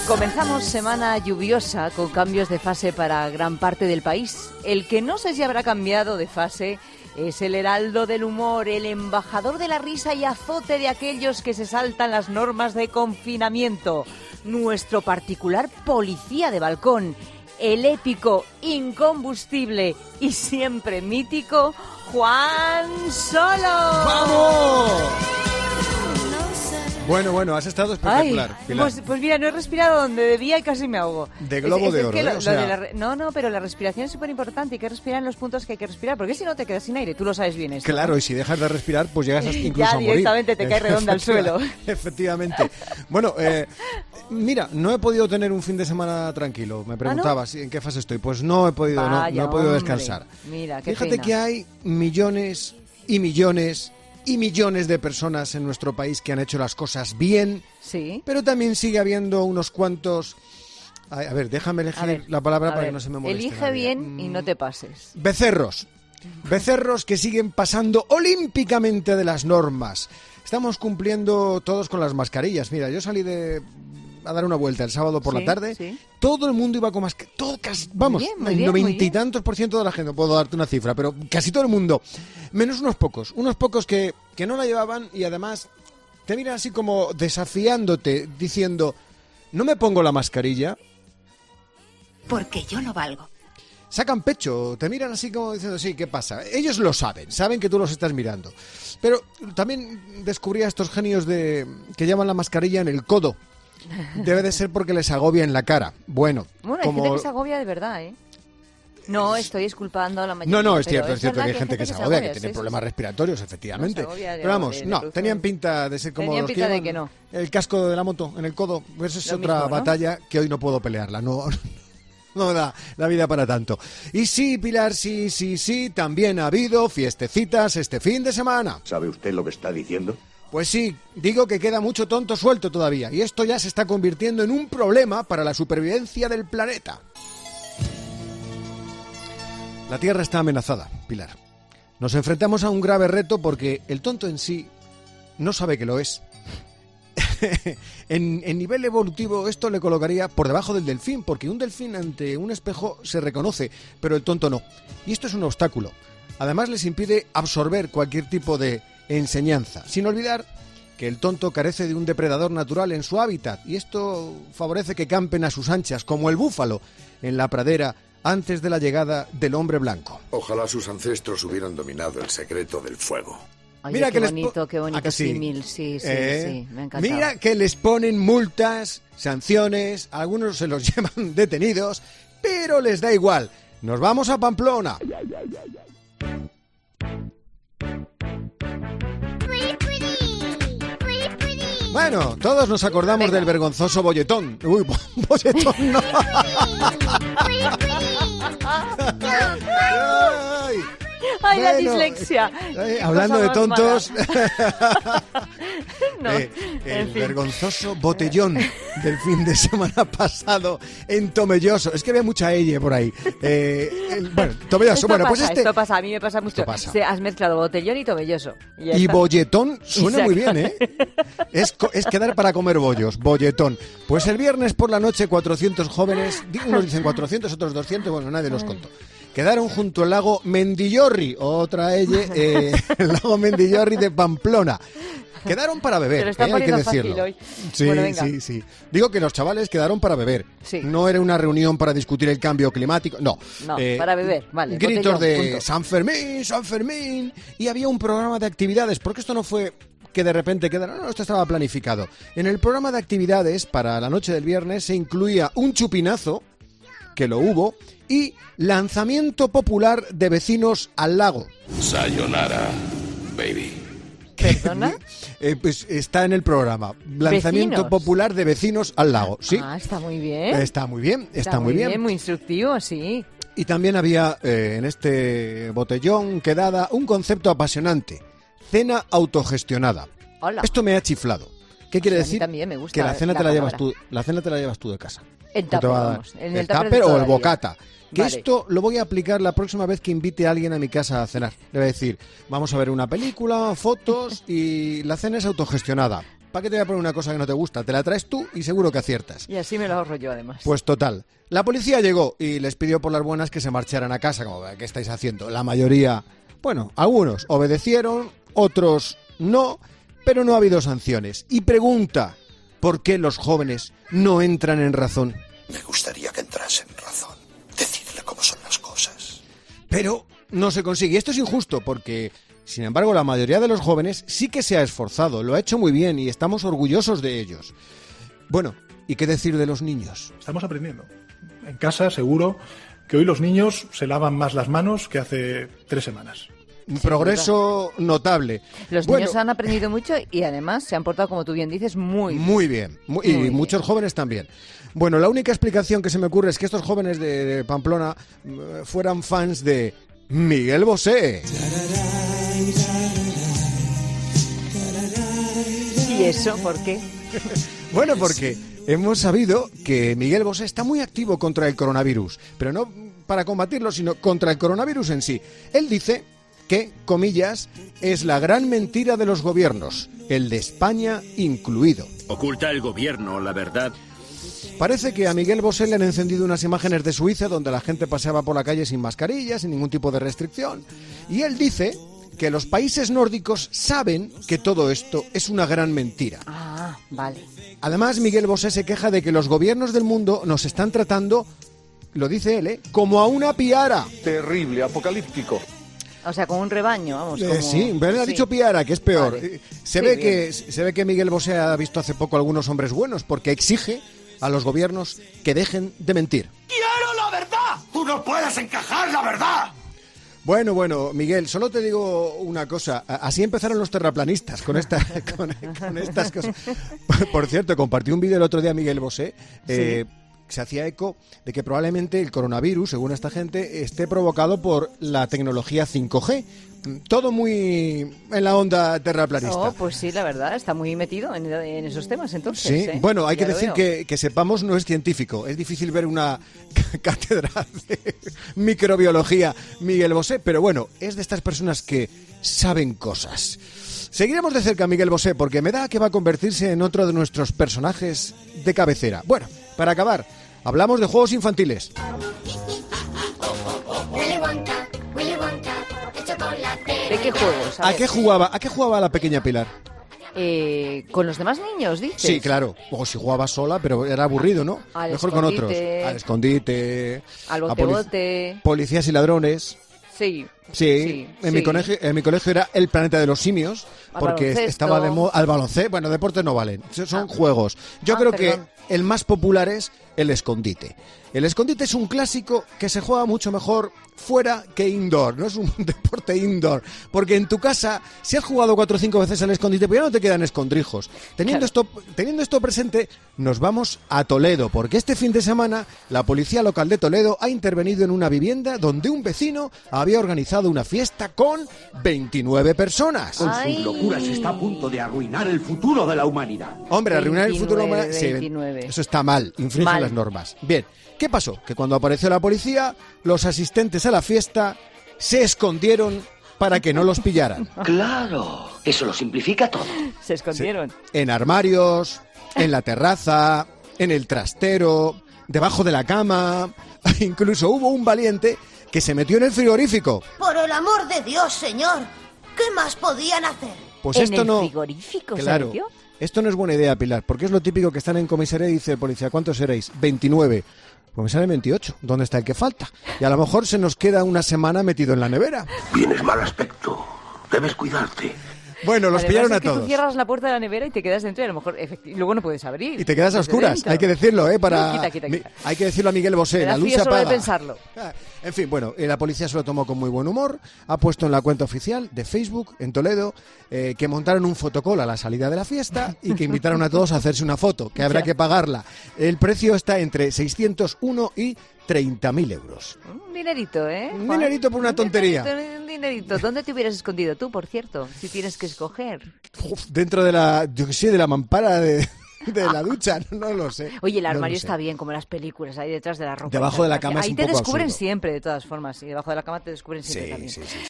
Comenzamos semana lluviosa con cambios de fase para gran parte del país. El que no sé si habrá cambiado de fase es el heraldo del humor, el embajador de la risa y azote de aquellos que se saltan las normas de confinamiento. Nuestro particular policía de balcón, el épico, incombustible y siempre mítico Juan Solo. ¡Vamos! Bueno, has estado espectacular, Pilar. Pues mira, no he respirado donde debía y casi me ahogo. De globo de oro, que o sea... No, pero la respiración es súper importante. Hay que respirar en los puntos que hay que respirar, porque si no te quedas sin aire. Tú lo sabes bien esto. Claro, ¿no? Y si dejas de respirar, pues llegas incluso a morir. Ya directamente te caes redonda al suelo. Efectivamente. Bueno, mira, no he podido tener un fin de semana tranquilo. Me preguntabas, ¿en qué fase estoy? Pues no he podido, Vaya, no he podido descansar. Mira, qué Fíjate pena. que hay millones y millones y millones de personas en nuestro país que han hecho las cosas bien, sí, pero también sigue habiendo unos cuantos... A ver, déjame elegir la palabra para que no se me moleste. Elige nadie. bien y no te pases. Becerros que siguen pasando olímpicamente de las normas. Estamos cumpliendo todos con las mascarillas. Mira, yo salí a dar una vuelta el sábado por la tarde. Sí. Todo el mundo iba con mascarilla. Vamos, el 90 y tantos % de la gente, no puedo darte una cifra, pero casi todo el mundo. Menos unos pocos que no la llevaban y además te miran así como desafiándote, diciendo, no me pongo la mascarilla porque yo lo valgo. Sacan pecho, te miran así como diciendo, sí, ¿qué pasa? Ellos lo saben que tú los estás mirando. Pero también descubrí a estos genios que llevan la mascarilla en el codo. Debe de ser porque les agobia en la cara. Bueno, hay gente que se agobia de verdad, ¿eh? No, estoy disculpando a la mayoría. No, es cierto que hay que gente que se agobia, que tiene problemas respiratorios, efectivamente. Pero vamos, tenían pinta de ser como los que llevan el casco de la moto en el codo. Pues es otra batalla que hoy no puedo pelearla, no da la vida para tanto. Y sí, Pilar, sí, también ha habido fiestecitas este fin de semana. ¿Sabe usted lo que está diciendo? Pues sí, digo que queda mucho tonto suelto todavía, y esto ya se está convirtiendo en un problema para la supervivencia del planeta. La Tierra está amenazada, Pilar. Nos enfrentamos a un grave reto porque el tonto en sí no sabe que lo es. En nivel evolutivo esto le colocaría por debajo del delfín, porque un delfín ante un espejo se reconoce, pero el tonto no. Y esto es un obstáculo. Además les impide absorber cualquier tipo de enseñanza, sin olvidar que el tonto carece de un depredador natural en su hábitat, y esto favorece que campen a sus anchas, como el búfalo en la pradera antes de la llegada del hombre blanco. Ojalá sus ancestros hubieran dominado el secreto del fuego. Oye, mira qué bonito símil, sí, me encanta. Mira que les ponen multas, sanciones, algunos se los llevan detenidos, pero les da igual. Nos vamos a Pamplona. Bueno, todos nos acordamos del vergonzoso bolletón. Uy, bolletón no. Ay, la dislexia. Hablando de tontos, no, el vergonzoso botellón del fin de semana pasado en Tomelloso. Es que había mucha elle por ahí. Tomelloso. Esto pasa, a mí me pasa mucho. Has mezclado botellón y tomelloso. Y bolletón suena muy bien, ¿eh? Es quedar para comer bollos, bolletón. Pues el viernes por la noche 400 jóvenes, unos dicen 400, otros 200, bueno, nadie los contó. Quedaron junto al lago Mendillorri, otra el lago Mendillorri de Pamplona. Quedaron para beber, hay que decirlo. Hoy. Sí, bueno, venga. sí. Digo que los chavales quedaron para beber. Sí. No era una reunión para discutir el cambio climático, no. No, para beber, vale. Gritos botellón, de punto. San Fermín, y había un programa de actividades, porque esto no fue que de repente quedaron, no, esto estaba planificado. En el programa de actividades para la noche del viernes se incluía un chupinazo, que lo hubo, y lanzamiento popular de vecinos al lago. Sayonara, baby. ¿Perdona? Pues está en el programa. Lanzamiento popular de vecinos al lago. Sí. Ah, está muy bien. Está muy bien. Muy instructivo, sí. Y también había en este botellón quedada un concepto apasionante. Cena autogestionada. Hola. Esto me ha chiflado. ¿Qué quiere decir? A mí también me gusta que la cena te la llevas palabra. tú. La cena te la llevas tú de casa. El tupper, vamos. El tupper tupper o el vida. bocata. Que Vale. esto lo voy a aplicar la próxima vez que invite a alguien a mi casa a cenar. Le voy a decir, vamos a ver una película, fotos y la cena es autogestionada. ¿Para qué te voy a poner una cosa que no te gusta? Te la traes tú y seguro que aciertas. Y así me lo ahorro yo, además. Pues total. La policía llegó y les pidió por las buenas que se marcharan a casa. Como, ¿qué estáis haciendo? La mayoría, bueno, algunos obedecieron, otros no, pero no ha habido sanciones. Y pregunta, ¿por qué los jóvenes no entran en razón? Me gustaría que entrase en razón. Decirle cómo son las cosas. Pero no se consigue. Esto es injusto porque, sin embargo, la mayoría de los jóvenes sí que se ha esforzado, lo ha hecho muy bien y estamos orgullosos de ellos. Bueno, ¿y qué decir de los niños? Estamos aprendiendo. En casa, seguro que hoy los niños se lavan más las manos que hace 3 semanas. Un progreso notable. Los niños han aprendido mucho y además se han portado, como tú bien dices, muy bien. Y muchos jóvenes también. Bueno, la única explicación que se me ocurre es que estos jóvenes de Pamplona fueran fans de Miguel Bosé. ¿Y eso por qué? Bueno, porque hemos sabido que Miguel Bosé está muy activo contra el coronavirus, pero no para combatirlo, sino contra el coronavirus en sí. Él dice que, comillas, es la gran mentira de los gobiernos, el de España incluido. Oculta el gobierno la verdad. Parece que a Miguel Bosé le han encendido unas imágenes de Suiza donde la gente paseaba por la calle sin mascarilla, sin ningún tipo de restricción. Y él dice que los países nórdicos saben que todo esto es una gran mentira. Ah, vale. Además, Miguel Bosé se queja de que los gobiernos del mundo nos están tratando, lo dice él, como a una piara. Terrible, apocalíptico. O sea, como un rebaño, vamos. Como... Sí, pero ha dicho piara, que es peor. Vale. Se ve que Miguel Bosé ha visto hace poco algunos hombres buenos porque exige a los gobiernos que dejen de mentir. ¡Quiero la verdad! ¡Tú no puedes encajar la verdad! Bueno, Miguel, solo te digo una cosa. Así empezaron los terraplanistas con estas cosas. Por cierto, compartí un vídeo el otro día Miguel Bosé. Se hacía eco de que probablemente el coronavirus, según esta gente, esté provocado por la tecnología 5G. Todo muy en la onda terraplanista. Oh, pues sí, la verdad, está muy metido en esos temas, entonces. Sí, bueno, hay que decir que sepamos, no es científico. Es difícil ver una cátedra de microbiología Miguel Bosé, pero bueno, es de estas personas que saben cosas. Seguiremos de cerca a Miguel Bosé porque me da que va a convertirse en otro de nuestros personajes de cabecera. Bueno, para acabar, hablamos de juegos infantiles. ¿De qué juegos? ¿A qué jugaba la pequeña Pilar? ¿Con los demás niños, dices? Sí, claro. O si jugaba sola, pero era aburrido, ¿no? Mejor con otros. Al escondite. Al bote-bote. Policías y ladrones. Sí. En mi colegio era el planeta de los simios, porque estaba de moda al baloncesto. Bueno, deportes no valen, son juegos. Yo creo que el más popular es el escondite. El escondite es un clásico que se juega mucho mejor fuera que indoor, no es un deporte indoor, porque en tu casa, si has jugado 4 o 5 veces al escondite, pues ya no te quedan escondrijos. Teniendo esto presente, nos vamos a Toledo, porque este fin de semana la policía local de Toledo ha intervenido en una vivienda donde un vecino había organizado una fiesta con 29 personas. Con sus locuras está a punto de arruinar el futuro de la humanidad. Hombre, arruinar el futuro de la humanidad, sí, 29. Eso está mal, infringe las normas. Bien, ¿qué pasó? Que cuando apareció la policía, los asistentes a la fiesta se escondieron para que no los pillaran. Claro, eso lo simplifica todo. Se escondieron. Sí. En armarios, en la terraza, en el trastero, debajo de la cama. Incluso hubo un valiente que se metió en el frigorífico. Por el amor de Dios, señor, ¿qué más podían hacer? Pues ¿En esto el no. frigorífico Claro. se metió? Esto no es buena idea, Pilar, porque es lo típico que están en comisaría y dice el policía, ¿cuántos seréis? 29. Pues me salen 28. ¿Dónde está el que falta? Y a lo mejor se nos queda una semana metido en la nevera. Tienes mal aspecto. Debes cuidarte. Bueno, los Además, pillaron a que todos. Tú cierras la puerta de la nevera y te quedas dentro y a lo mejor luego no puedes abrir. Y te quedas a desde oscuras, dentro. hay que decirlo, para Quita. hay que decirlo a Miguel Bosé, la luz se solo de apaga. pensarlo. En fin, bueno, la policía se lo tomó con muy buen humor, ha puesto en la cuenta oficial de Facebook en Toledo que montaron un fotocall a la salida de la fiesta y que invitaron a todos a hacerse una foto, que habrá que pagarla. El precio está entre 601 y 30.000 euros. Un dinerito, ¿eh? Un dinerito por una tontería. Un dinerito. ¿Dónde te hubieras escondido tú, por cierto? Si tienes que escoger. Dentro de la, yo qué sé, de la mampara de la ducha, no lo sé. Oye, el armario No lo sé. está bien, como las películas, ahí detrás de la ropa. Debajo de la cama es ahí un te poco descubren absurdo. siempre, de todas formas. Y debajo de la cama te descubren siempre también. Sí.